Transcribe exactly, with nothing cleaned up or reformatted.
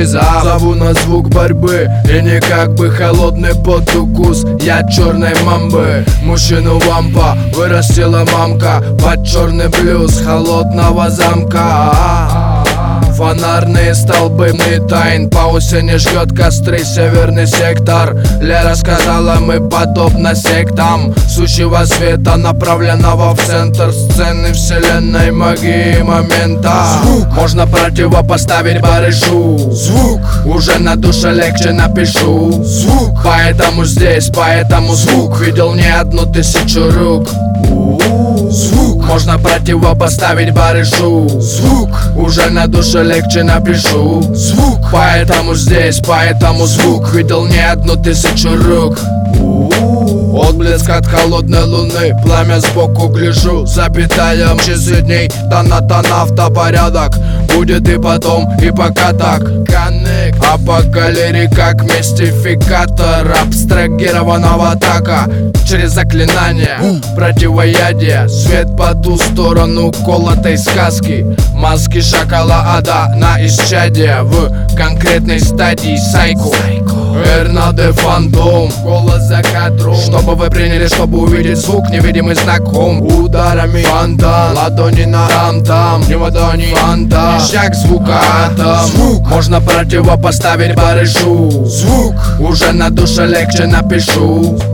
шиза. Зову на звук борьбы и не как бы холодный под укус. Я черной мамбы, мужчину вампа вырастила мамка под черный блюз холодного замка. Фонарные столбы тайн, по осени жгет костры северный сектор. Лера сказала, мы подобно сектам сущего света, направленного в центр сцены вселенной магии момента. Звук можно противопоставить барышу. Звук уже на душе легче напишу. Звук поэтому здесь, поэтому звук видел не одну тысячу рук. Звук можно противопоставить барышу. Звук уже на душе легче напишу. Звук поэтому здесь, поэтому звук видел не одну тысячу рук. Отблеск от холодной луны, пламя сбоку гляжу. Запятая часы дней, тона-тона автопорядок. Будет и потом, и пока так. Коннект. А по галерее как мистификатор абстрагированного атака. Через заклинание, противоядие. Свет по ту сторону колотой сказки. Маски шоколада на исчадие. В конкретной стадии сайко. Эрнаде фантом, голос за кадром. Чтобы вы приняли, чтобы увидеть звук, невидимый знаком. Ударами фонтан, ладони на там-там. Не в ладони фонтан, шаг звука атом. Звук можно противопоставить барышу. Звук уже на душе легче напишу.